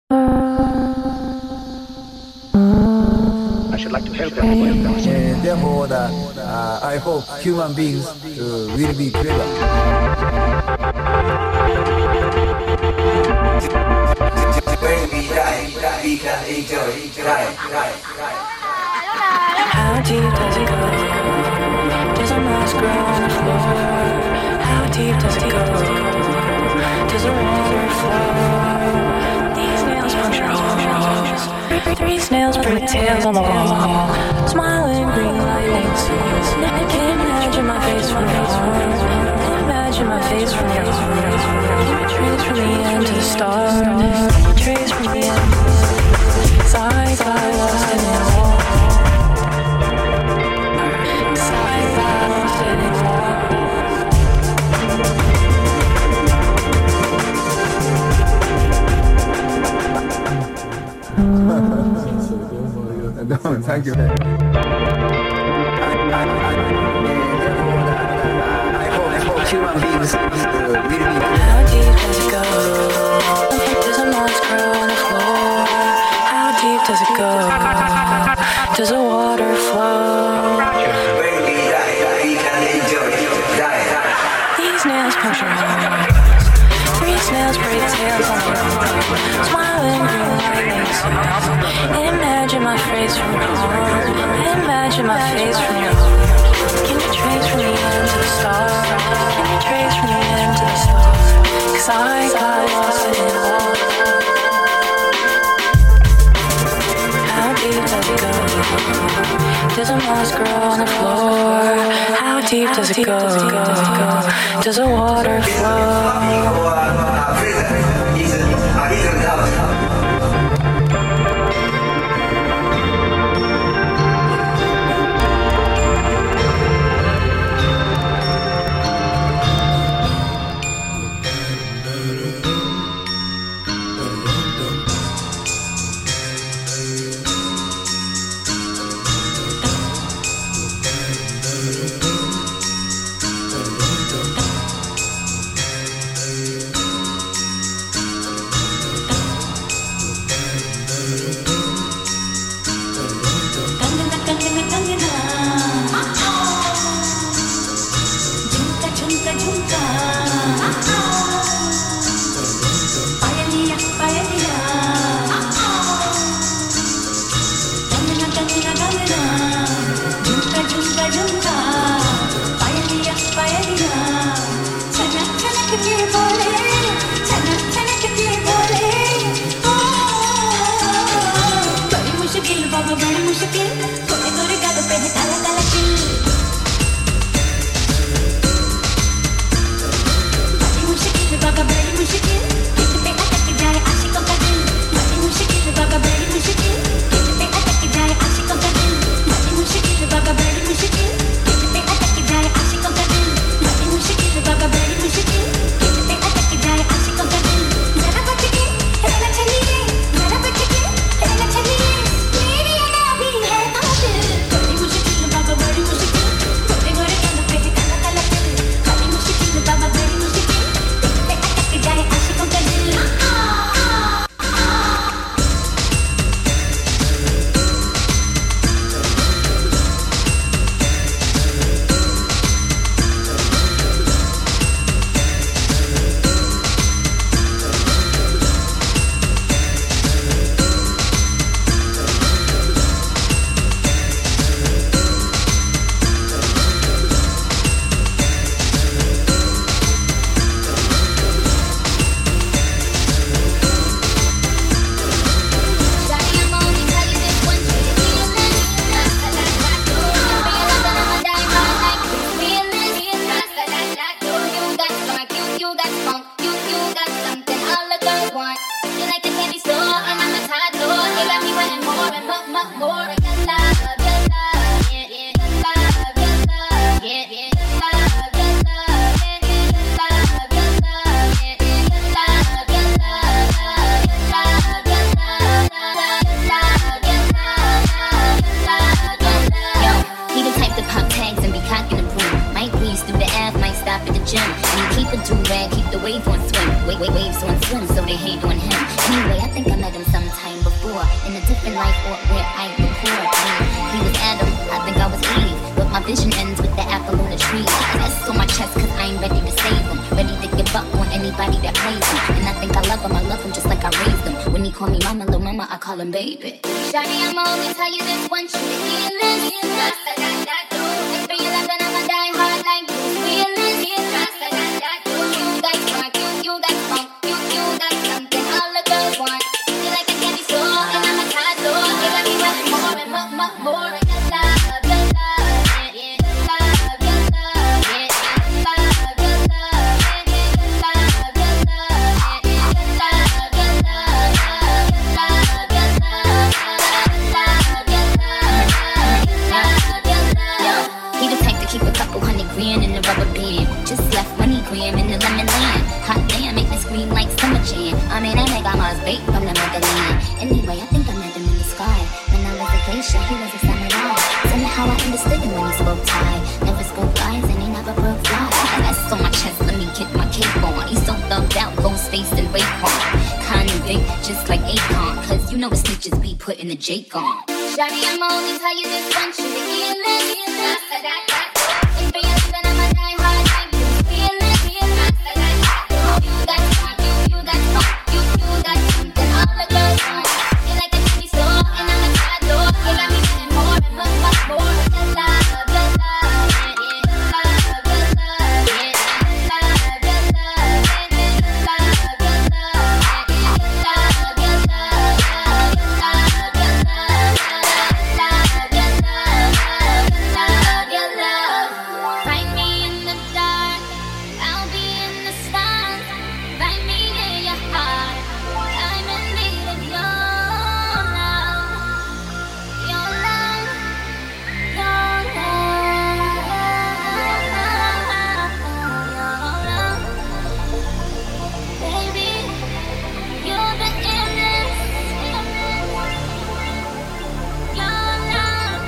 I should like to help them. Therefore, I hope human beings will be clever. When we die, we can enjoy life. How deep does it go? Does a mouse grow on the floor? How deep does it go? Does the water flow? These nails puncture holes. 3 snails bring tails on the wall. Smiling green lightnings. I can't imagine my face from yours. Imagine my face from yours. Can you trace from the end to the start? Can you trace from the end? Side by lost in it all. Side by lost in it all. Thank you. I hope human beings will be. How deep does it go? Does a mouse grow on the floor? How deep does it go? Does the water flow? When we die, we can enjoy life. These nails puncture holes. 3 snails break tails on the wall. Smiling green lightnings. Imagine my face from your heart. Imagine my face from your heart. Can you trace from the end to the start? Can you trace from the end to the start? 'Cause I got lost in it all. How deep does it go? Does a mouse grow on the floor? How deep does it go? Does the water flow? Keep the do-rag, keep the wave on swim. Waves on swim, so they hate on him. Anyway, I think I met him sometime before in a different life or where I record. He was Adam, I think I was Eve, but my vision ends with the apple on the tree. That's on my chest cause I ain't ready to save him, ready to give up on anybody that plays him. And I think I love him just like I raised him. When he call me mama, little mama, I call him baby. Shawty, I'ma only tell you this once, you feel this. If for your love, then I'ma die hard like you feel this. You got spark, you got funk, you got something all the girls want. You like a candy store, and I'm a tie door. You got me wanting more and more. Your love, your love, yeah. Your love, your love, yeah. Your love, your love, yeah. Your love, your love, yeah. Your love, your love, your love, your love. He the type to keep a couple $100,000 in the rubber band. Just left $20,000 in the lemon land. Hot damn, make me scream like summer jam. I mean, that nigga must bait from the motherland. Anyway, I think I met him in the sky. When I was a geisha, he was a samurai. Somehow I understood him when he spoke Thai. Never spoke lies and he never broke flies. That's on my chest, let me get my cape on. He's so thugged out, ghost face and Raekwon. Convict, just like Akon. Cause you know the snitches be putting the Jake on. Shawty, I'ma only tell you this once, you feel it. If for your love, then I'ma die hard like you feel it. You got spark, you got funk, you got something all the girls want. You like a candy store, and I'm a tie door. You got me wanting more and more. Your love, your love, yeah. Your love, your love, yeah. Your love, your love, yeah. Your love, your love, yeah. Your love, your love, find me in the dark, I'll be in the sun. Find me in your heart, I'm in need of your love. Your love, your love. Baby, you're the illness. Your love.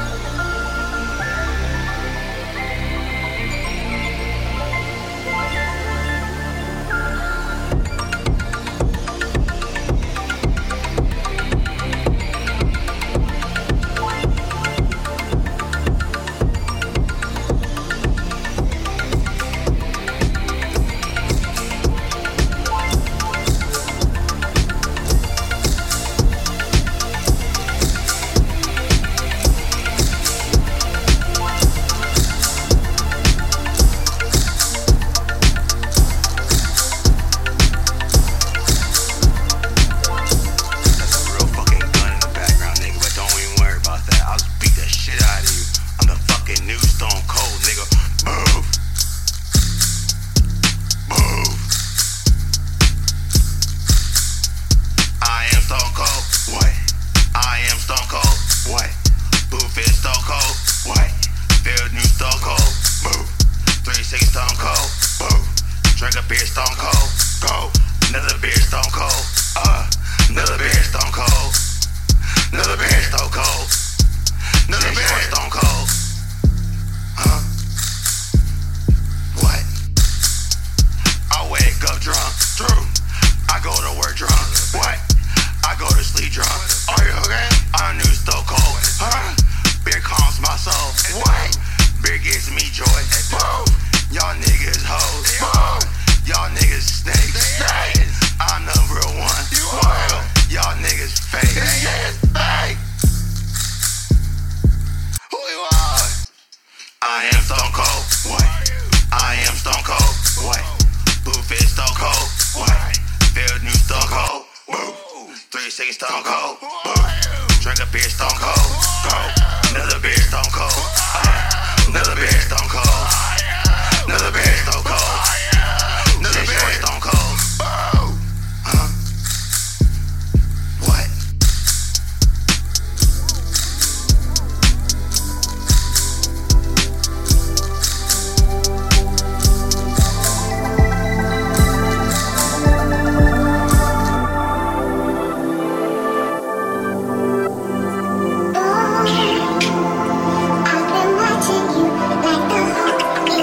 Real fucking gun in the background, nigga, but don't even worry about that. I'll just beat the shit out of you. I'm the fucking new Stone Cold, nigga. Move. Move. I am Stone Cold. What? I am Stone Cold. What? Booth is Stone Cold. What? Field new Stone Cold. Move. 3-6 Stone Cold. Move. Drink a beer Stone Cold. Go. Another beer Stone Cold. Another beer Stone Cold. Another beer Stone Cold. Another beer Stone Cold. Huh? What? I wake up drunk. True. I go to work drunk. What? I go to sleep drunk. Are you okay? I'm new Stone Cold. Huh? Beer calms my soul. What? Beer gives me joy. Boom. Y'all niggas hoes. Boom. Y'all niggas snakes. I'm the real one. Y'all niggas fake. Fake. Who you are? I am Stone Cold. What? I am Stone Cold. What? Booth is Stone Cold. What? Field new Stone Cold. Boom. 3-6 Stone Cold. Boom. Drink a beer Stone Cold. Go. Another beer Stone Cold. Another beer Stone Cold. Another beer Stone Cold. Another beer Stone Cold. Huh? What? I've been watching you like the hawk.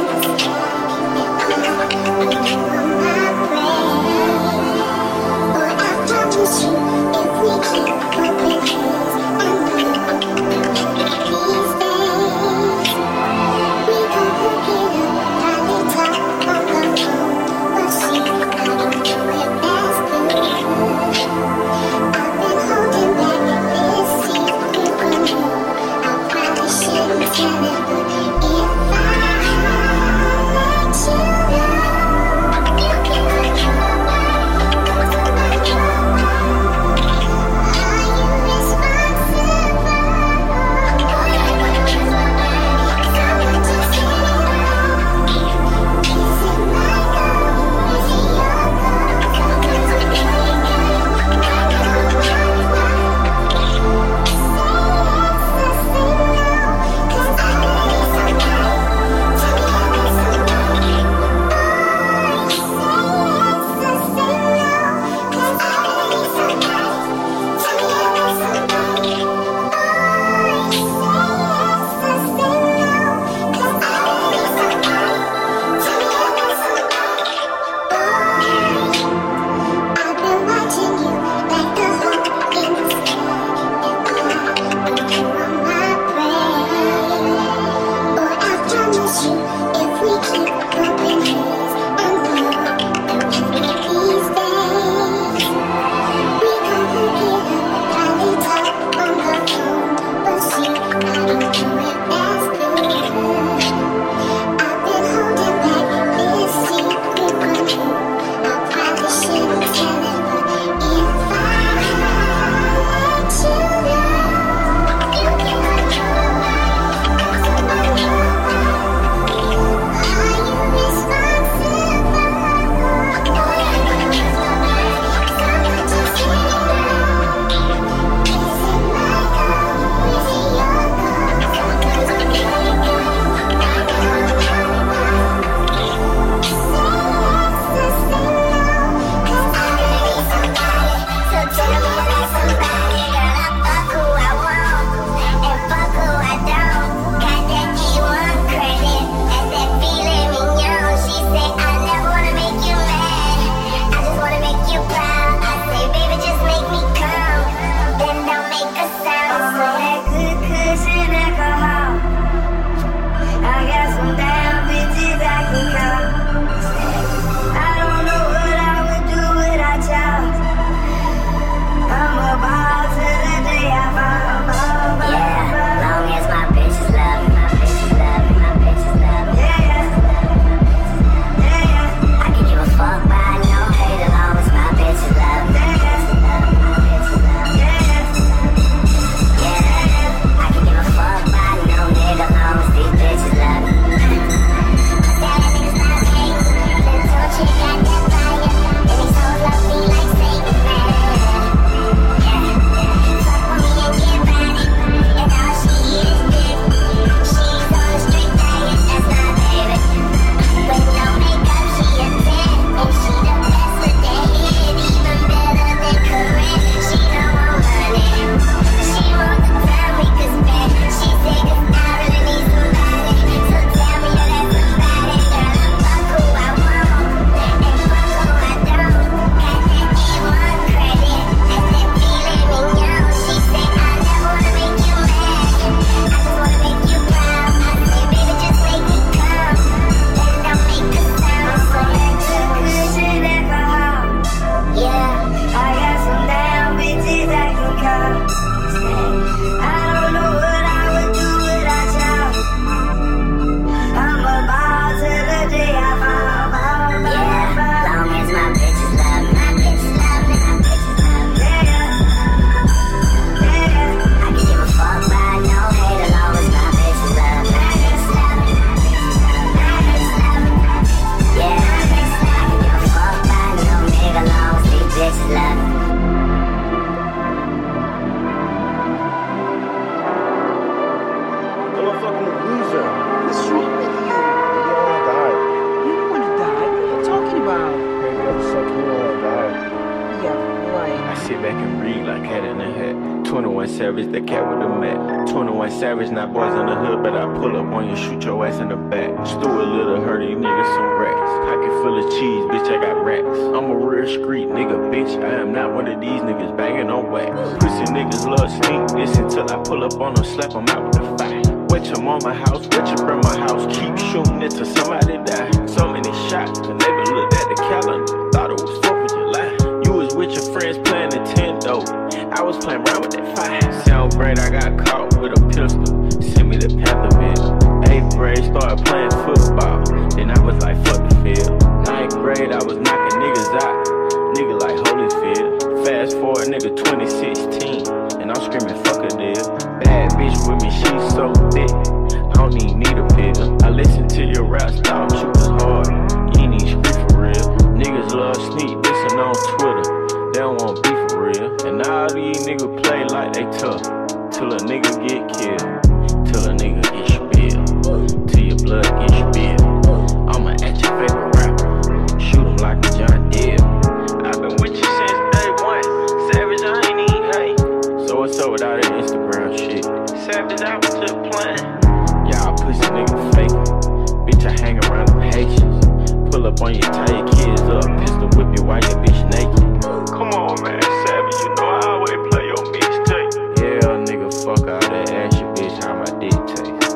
sit back and read like Cat in the Hat. 21 Savage, the cat with the mat. 21 Savage, not boys in the hood, but I pull up on you, shoot your ass in the back. Stuart Little, heard these niggas some rats. Pocket full of cheese, bitch, I got rats. I'm a real street nigga, bitch, I am not one of these niggas banging on wax. Pussy niggas love sneak this until I pull up on them, slap them out with the fire. Wet your mama house, wet your grandma house, keep shooting it till somebody die. So many shots, the neighbor looked at the calendar, thought it was 4th of July. You was with your friends playing Nintendo, I was playing around with that fire. Sound great, I got caught with a pistol, sent me to Pantherville. 8th grade, started playing football, then I was like, fuck the field. 9th grade, I was knocking niggas out, nigga like Holyfield. Fast forward, nigga 2016, and I'm screaming, fuck a deal. Bad bitch with me, she's so thick, I don't even need a pill. I listen to your raps, thought you was hard, you ain't even street for real. Niggas love sneak dissing on Twitter, they don't want beef for real. And all these niggas play like they tough, till a nigga get killed, till a nigga get spilled, till your blood get spilled. I'ma at your favorite rapper, shoot him like a John Deere. I've been with you since day one, Savage, I ain't even hate. So what's up with all that Instagram shit? Savage, I was just playing. Y'all pussy nigga fake, bitch, I hang around the Haitians. Pull up on you, tie your kids up, pistol whip you while your bitch naked. Come on, man, Savage, you know I always play your mixtape. Yeah, nigga, fuck all that, ask your bitch how my dick taste.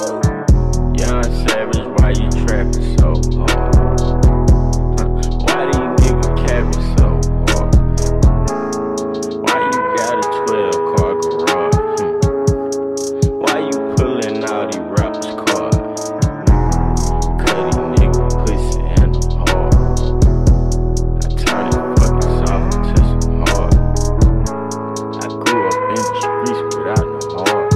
Young Savage, why you trapping so hard? Why these niggas capping so hard? Why you got a 12-car garage? Why you pulling all these rappers' cars? Cause these niggas pussy and I'm hard. I turn this fucking soft into some hard. I grew up in the streets without no heart.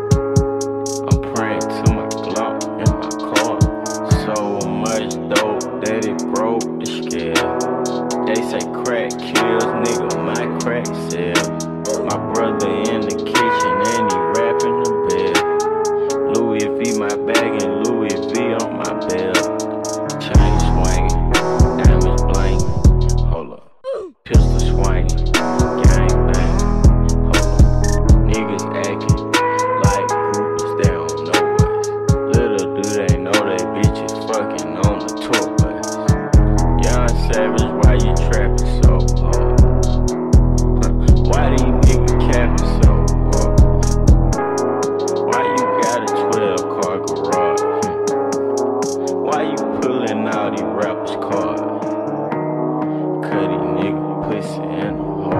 I'm praying to my Glock in my car. So much dope that it broke the scale. They say crack kills, nigga, my crack sell. My brother in the kitchen and he rapping the bell. Louis V my bag and Louis V on my belt. Chain swinging, diamonds blanking. Hold up, pistol swinging, gang bang. Hold up, niggas acting like groupers, they don't know us. Little do they know they bitches fucking on the tour bus. Young Savage, why you trapping so hard? Why these niggas capping so hard? Why you got a 12-car garage? Why you pulling all these rappers' cars? Cause these niggas pussy and I'm hard.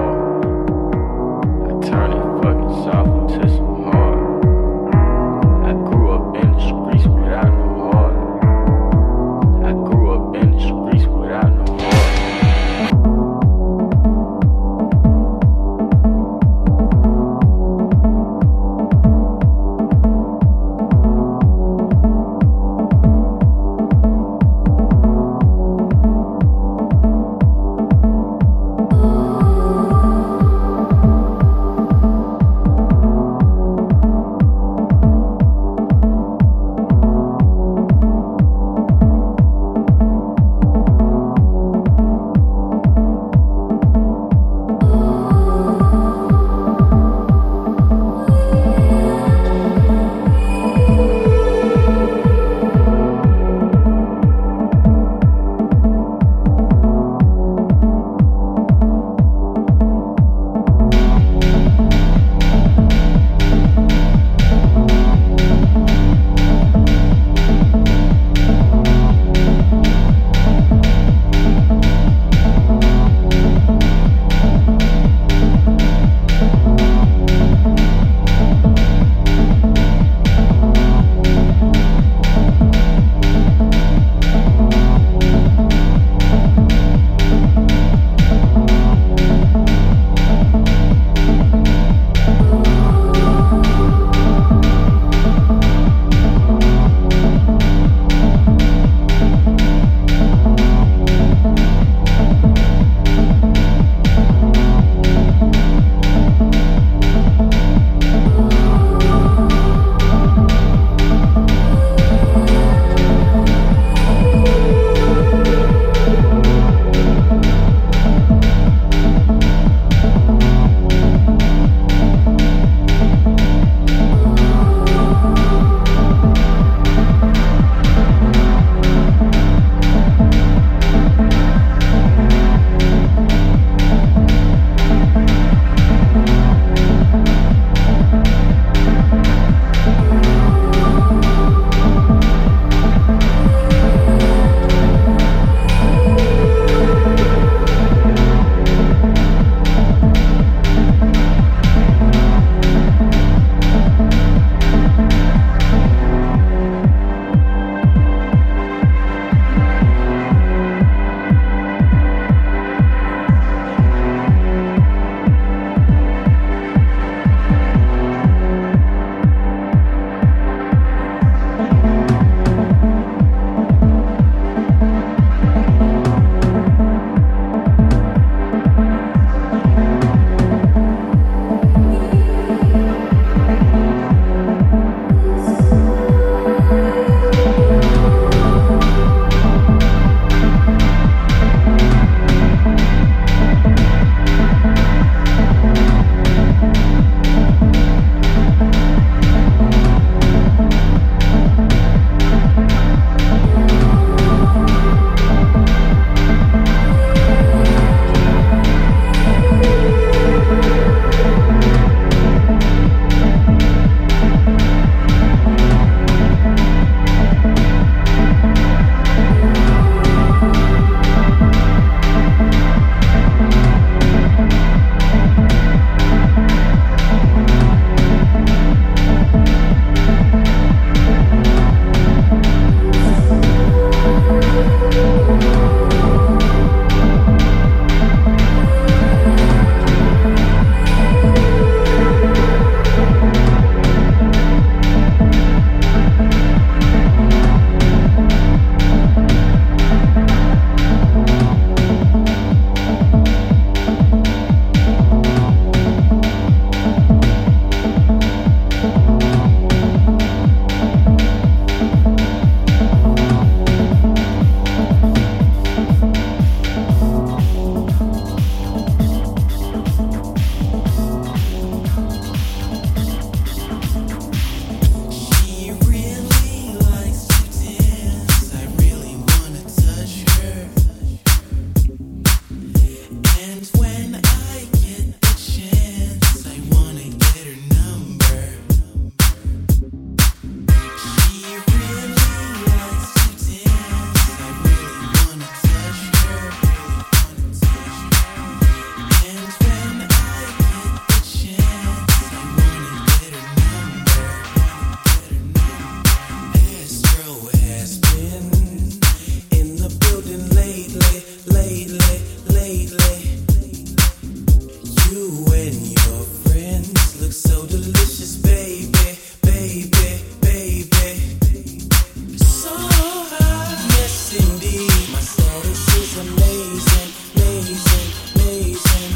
you and your friends look so delicious, baby, baby, baby. So high, yes indeed. My status is amazing, amazing, amazing.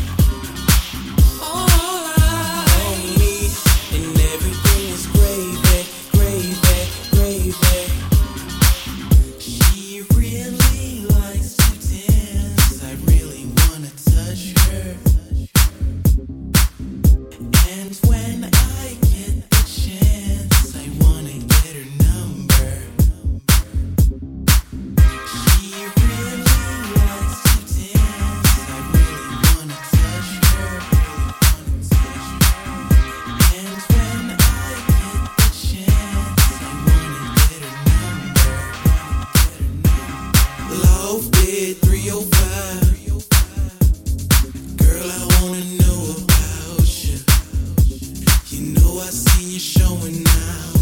All I need and everything is gravy, gravy, gravy. She really likes to dance. I really wanna touch her. And when I get the chance, I wanna get her number. She really likes to dance. I really wanna touch her. And when I get the chance, I wanna get her number. Lofted 305. Girl, I wanna know about you. You know I seen you showing now.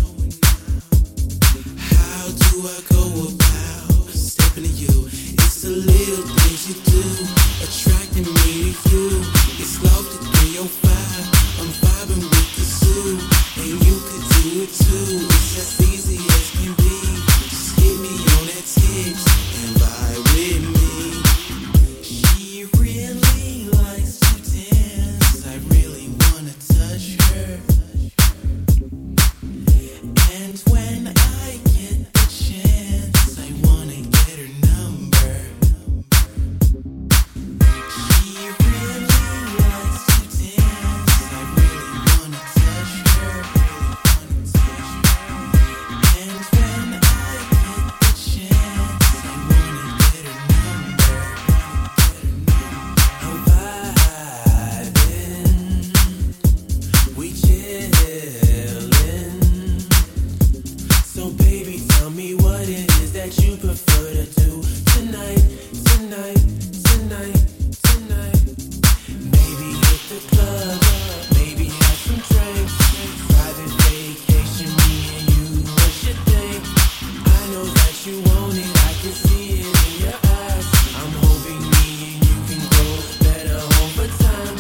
How do I go about stepping to you? It's the little things you do, attracting me to you. It's Lofted 305. I'm vibing with the zoo, and you could do it too. It's as easy as can be. Just hit me on that text and vibe with me. She really likes to dance. I really wanna touch her. And when I get the chance, I wanna get her number. She really likes to dance. I really wanna touch her. And when I get the chance, I wanna get her number. I'm vibing, we chillin'. So baby, tell me what it is that you prefer to do tonight, tonight, tonight, tonight. Maybe hit the club, maybe have some drinks. Private vacation, me and you, what you think? I know that you want it, I can see it in your eyes. I'm hoping me and you can go better over time.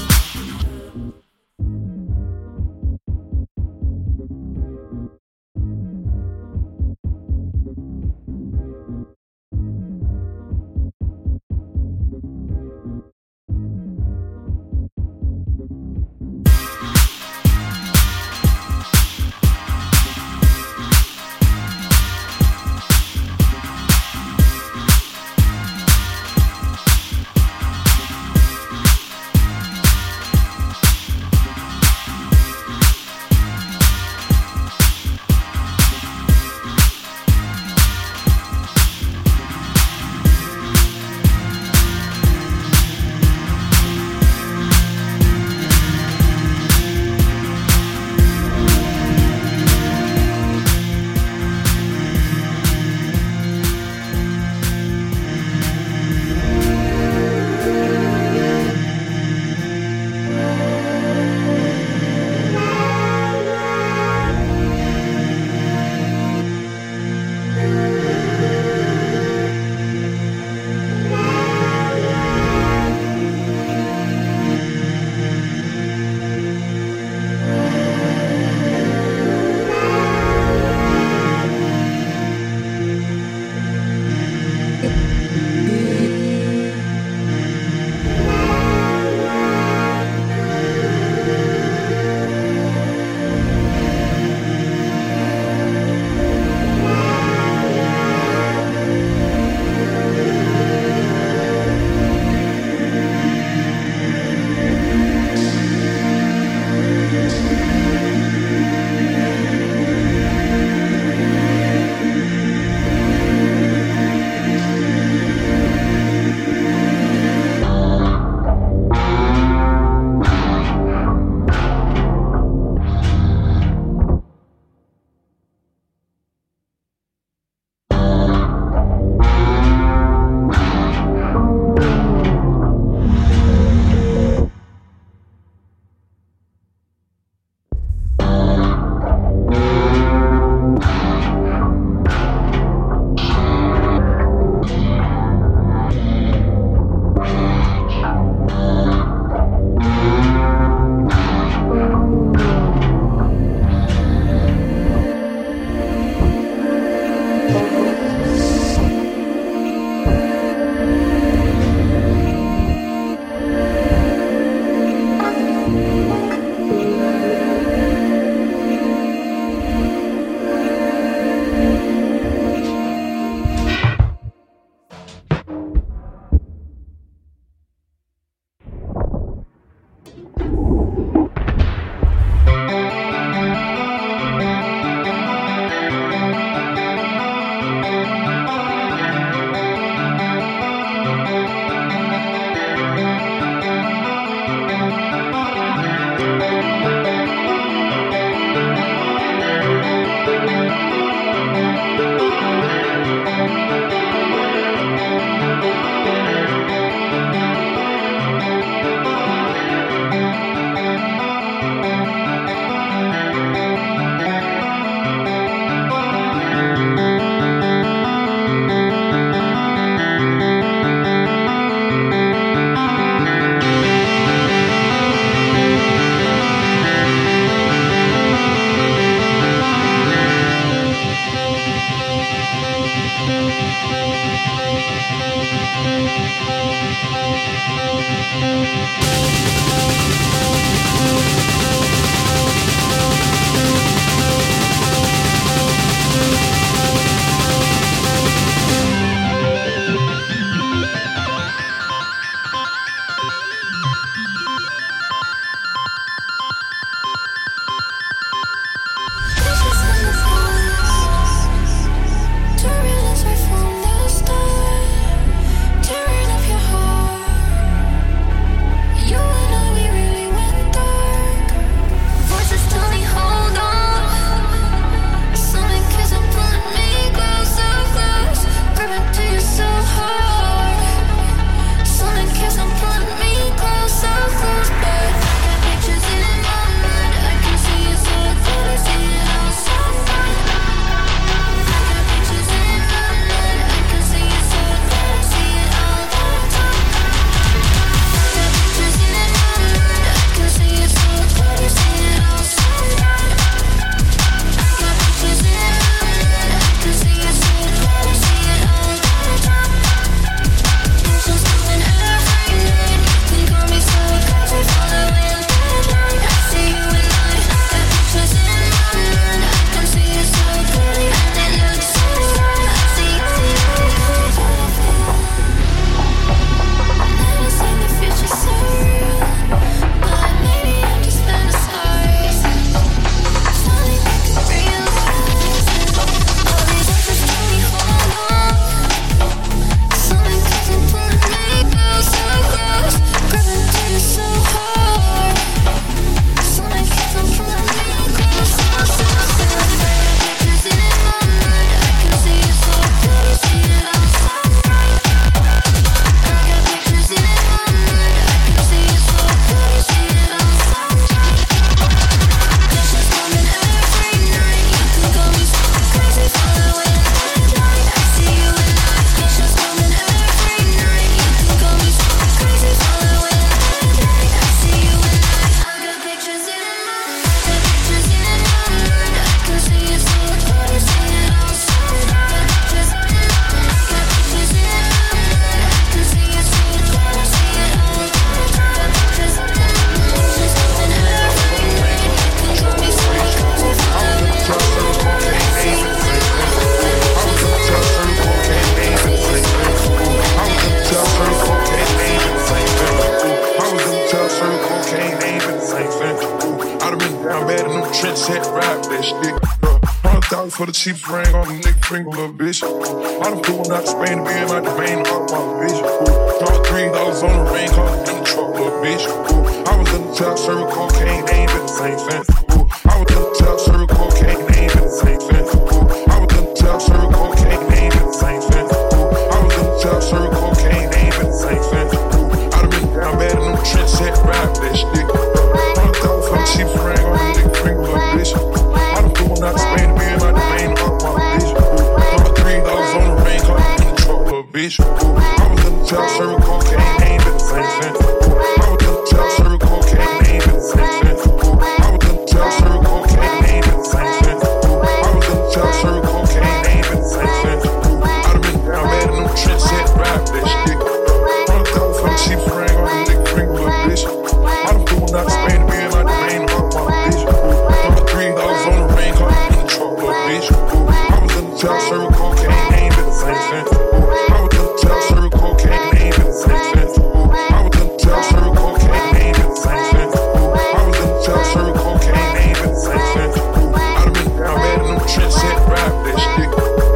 cocaine, they ain't been the same since. Ooh, I done been down bad in them trench set, rap that shit. $100,000 for the cheapest ring on the nigga finger, little bitch. I done flew out to Spain to be in my domain, up my bitch. Drop $3 on the ring, call it in the truck, little bitch. I was in the top, serving cocaine, they ain't been the same since. I was in the top, serving cocaine, they ain't been the same since. I was in the top, serving cocaine, they ain't been the same since. I was in the top, serving cocaine, they ain't been the same since. I done been down bad in them trench set, rap that shit. $100,000 for the cheapest ring on the nigga finger, little bitch. I done flew out to Spain to be in my domain, up my bitch. Drop $3 on the ring, call it in the truck, little bitch. I was in the top, serving cocaine, they ain't been the same since. I was in the top, serving cocaine, they ain't been the same since. I was in the top, serving cocaine, they ain't been the same since. I was in the top, serving cocaine, they ain't been the same since. I done been down bad in them trench set, rap that shit. $100,000 for the cheapest ring on the nigga finger, little bitch. I done flew out to Spain to be in my domain, up my bitch. Drop $3 on the ring, call it in the truck, little bitch. I was in the top, serving cocaine, they ain't been the same since. I was in the top, serving cocaine, they ain't been the same since. I was in the top, serving cocaine, they ain't been the same since. I was in the top, serving cocaine, they ain't been the same since. I done been down bad in them trench set, rap that shit.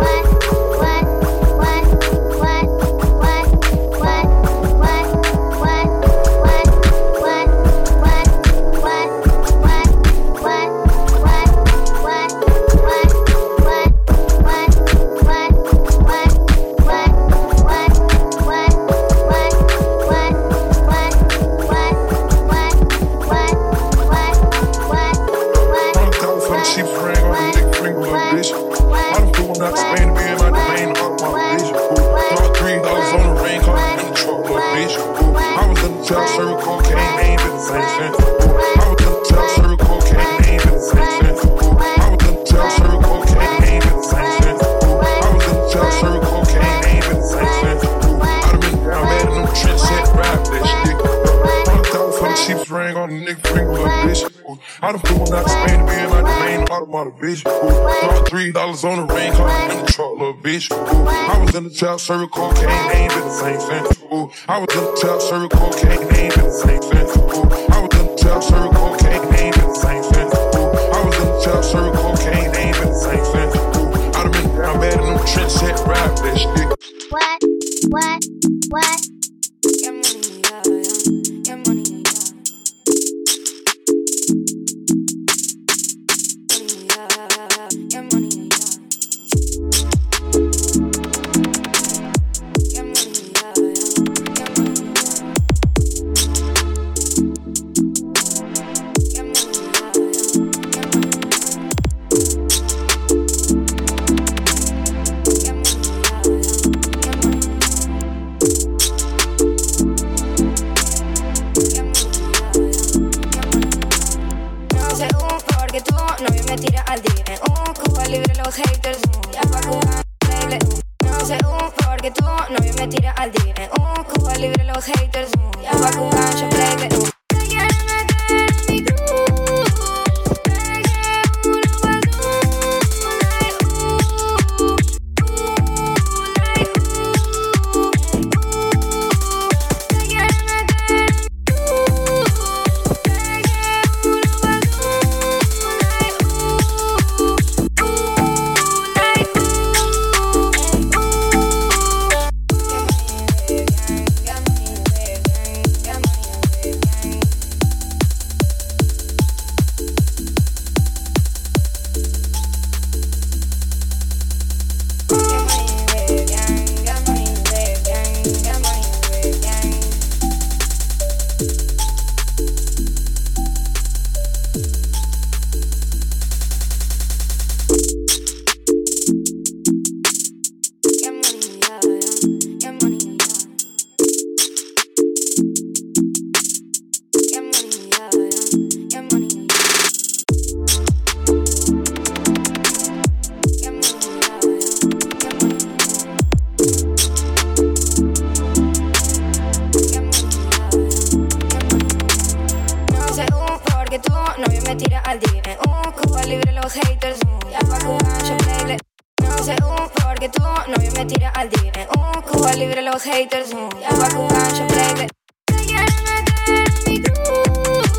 I done flew out to Spain to be in my domain, automata, bitch. Drop $3 on the ring, call it in the truck, little bitch. I was in the top, serving cocaine, they ain't been the same since. I was in the top, serving cocaine, they ain't been the same since. I was in the top, serving cocaine, they ain't been the same since. I was in the top, serving cocaine, they ain't been the same since. I done been down bad in them trench set, rap that shit. What? Get money, yeah. Get money. Cuba libre los haters, ya va con gancho, baby. Te quiero meter en mi cruz.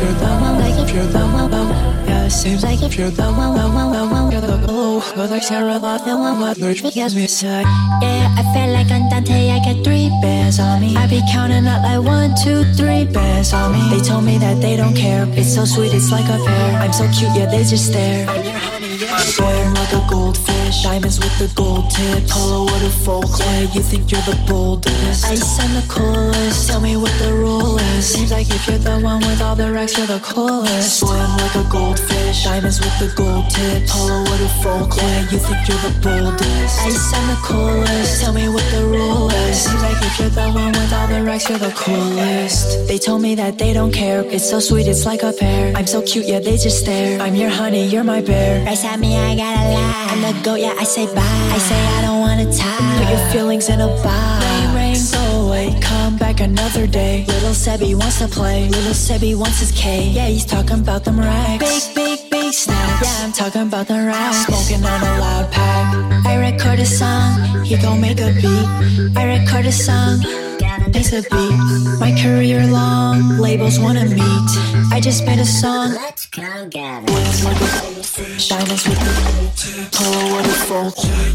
you're the one, like if you're the one, yeah, seems like if you're the one, you're the blue. But like Sarah Love, the one what lurch because we suck. Yeah, I feel like I'm Dante, I get 3 bears on me. I be counting up like 1, 2, 3 bears on me. They told me that they don't care. It's so sweet, it's like a pear. I'm so cute, yeah, they just stare. Swim like a goldfish, diamonds with the gold tips. Polo with a full clip, you think you're the boldest. Ice and the coolest, tell me what the rule is. Seems like if you're the one with all the racks, you're the coolest. Swim like a goldfish, diamonds with the gold tips. Polo with a full clip, you think you're the boldest. Ice and the coolest, tell me what the rule is. Seems like if you're the one with all the racks, you're the coolest. They told me that they don't care, it's so sweet, it's like a pear. I'm so cute, yeah, they just stare. I'm your honey, you're my bear. Right side me, I gotta lie. I'm the goat, yeah, I say bye. I say I don't wanna tie. Put your feelings in a box. Rain, go away, come back another day. Little Sebby wants to play. Little Sebby wants his K. Yeah, he's talking about them racks. Big snacks. Yeah, I'm talking about the racks. Smoking on a loud pack. I record a song, he gon' make a beat. I record a song, makes a beat. My career long, labels wanna meet. I just made a song. Let's come gather. Diamonds with the polo with a full.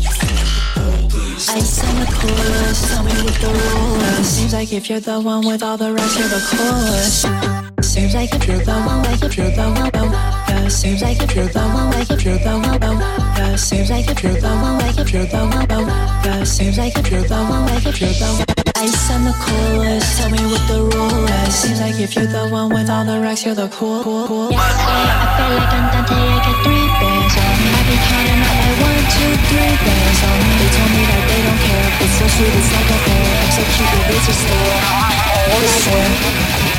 Ice on the coolest, tell me what the rule is. Seems like if you're the one with all the rest, you're the coolest. Seems like if you're the one, like if you're the one, yeah. Seems like if you're the one, like if you're the one, yeah. Seems like if you're the one, like if you're the one, yeah. Seems like if you're the one, like if you're the one. Ice on the coolest, tell me what the rule is. Seems like if you're the one with all the racks, you're the cool. Yeah, I feel like I'm Dante, I get 3 bears on me. I be counting up like 1, 2, 3 bears on me. They told me that they don't care. It's so sweet, it's like a pear. I'm so cute, that they just stare. I swear.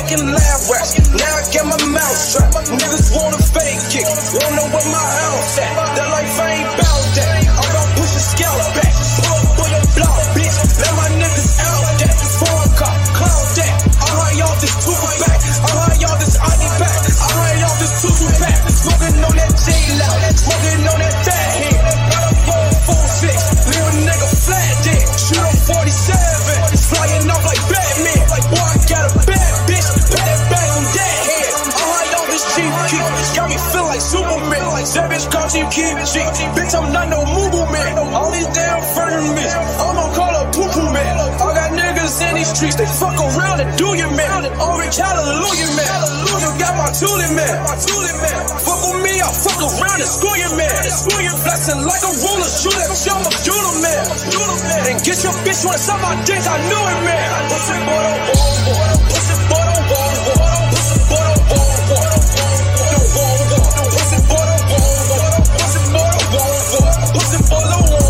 making laugh raps. Now I get my mouth strapped. Niggas wanna fake kick, wanna know where my house at. That life I ain't bout that. I'm gon' push a scale back. Pull up with a block, bitch. Let my niggas out that. Foreign cop, cloud that. I heard y'all this super back. I heard y'all this Ivy back. I heard y'all this Tutu back. Smoking on that J-Loud. Smoking on that fat head. Got a phone 4-6. Little nigga flat dead. Shoot on 47. Flying off like Batman. Boy, I got a bad bitch. Put that back on that head. I heard y'all this cheap key. Got me feel like Superman. Savage cause you keep G. Bitch, I'm not no moo man. All these damn frenemies. I'm gon' call a poo-poo man. I got niggas in these streets. They fuck around and do you, man. Orange hallelujah, man. You got my toolie, man. Fuck with me, I'll fuck around and screw you, man. Flexing like a ruler. Shoot at you, I'm a doodle, man. And get your bitch wanna suck my dick, I knew it, man. Pussy boy, pussy boy, pussy boy, pussy boy, pussy boy,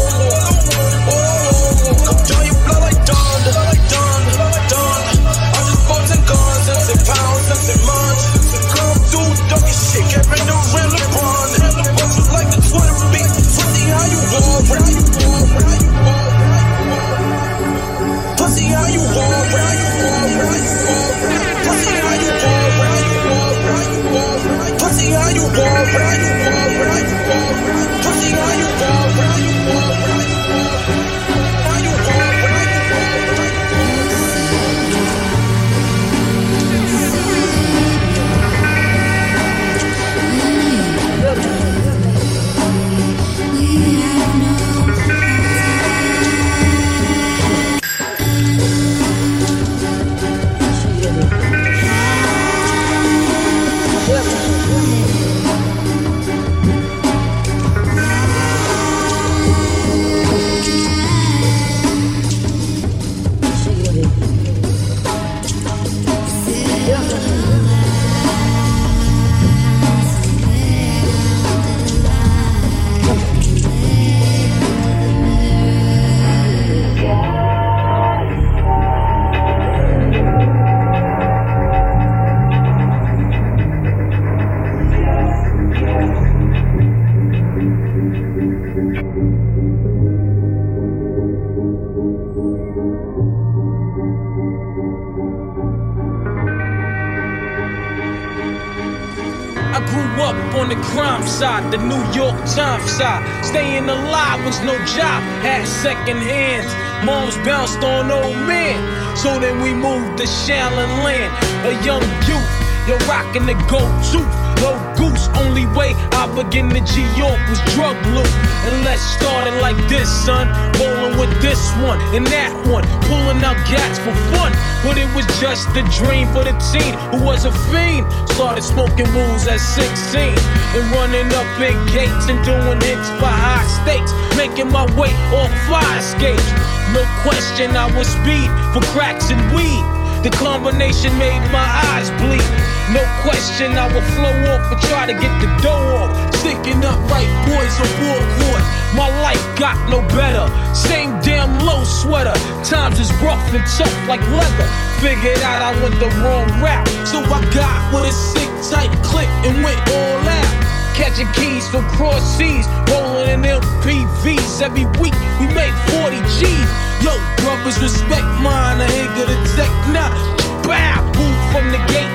come down your blood like dawn. I'm just bolting guns and say pounds and say munch. Come through doggy shit, Kevin Durant, LeBron. But you like the Twitter beat, pussy how you walk, pussy how you walk, pussy how you walk, pussy how you walk, pussy how you The New York Times side. Staying alive was no job, had second hands. Moms bounced on old men. So then we moved to Shaolin Land. A young youth, you're rocking the gold tooth. No goose, only way I begin to G-York was drug loot. And let's start it like this, son. Rolling with this one and that one. Pulling out gats for fun. But it was just a dream for the teen who was a fiend. Started smoking wools at 16. And running up big gates and doing hits for high stakes. Making my way off fire escapes. No question I was speed for cracks and weed. The combination made my eyes bleed. No question I would flow off and try to get the dough off. Sticking up right boys on board court. My life got no better. Same damn low sweater. Times is rough and tough like leather. Figured out I went the wrong route. So I got with a sick tight click and went all out. Catching keys from cross seas, rolling in MPVs. Every week we made 40 G's. Yo, brothers, respect mine. I ain't gonna take now. Bow, move from the gate.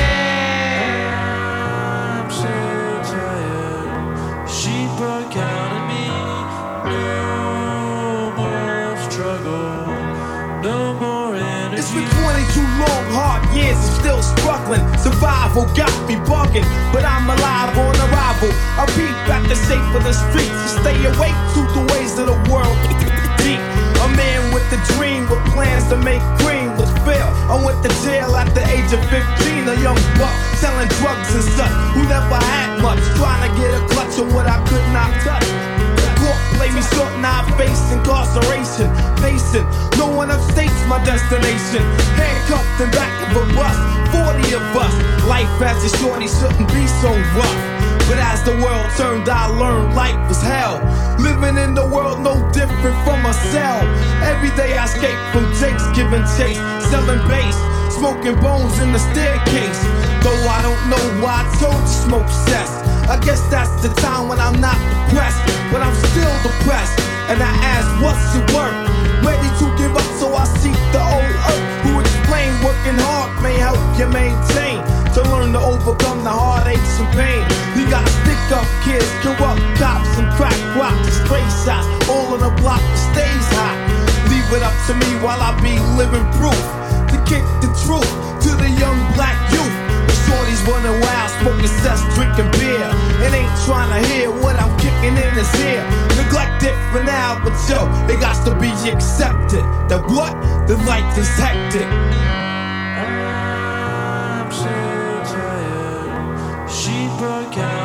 I'm so tired. She broke out of me. No more struggle. No more energy. It's been 22 long, hard years. I'm still struggling. Survival got me bugging, but I'm alive on arrival. I peep back the shape of the streets to stay awake to the ways of the world. Deep. A man with a dream, with plans to make green, was fail. I went to jail at the age of 15, a young buck selling drugs and such, who never had much, trying to get a clutch of what I could not touch. The court played me short, now I face incarceration. Facing, no one upstates my destination. Handcuffed in back of a bus, 40 of us. Life as a shorty shouldn't be so rough. But as the world turned, I learned life was hell. Living in the world no different from a cell. Every day I escape from Jake's giving chase, selling bass, smoking bones in the staircase. Though I don't know why I told you smoke cess. I guess that's the time when I'm not depressed, but I'm still depressed. And I ask, what's your work? Ready to give up, so I seek the old earth, who explain working hard may help you maintain, to learn to overcome the heartaches and pain. You gotta stick up kids, corrupt cops, and crack rocks, straight shots, all on the block that stays hot. Leave it up to me while I be living proof, to kick the truth to the young black youth. The shorties running wild, smoking cess, drinking beer, and ain't trying to hear what I'm kicking in his ear. Neglect it for now, but yo, it got to be accepted that what? The life is hectic. I'm so tired. She broke out.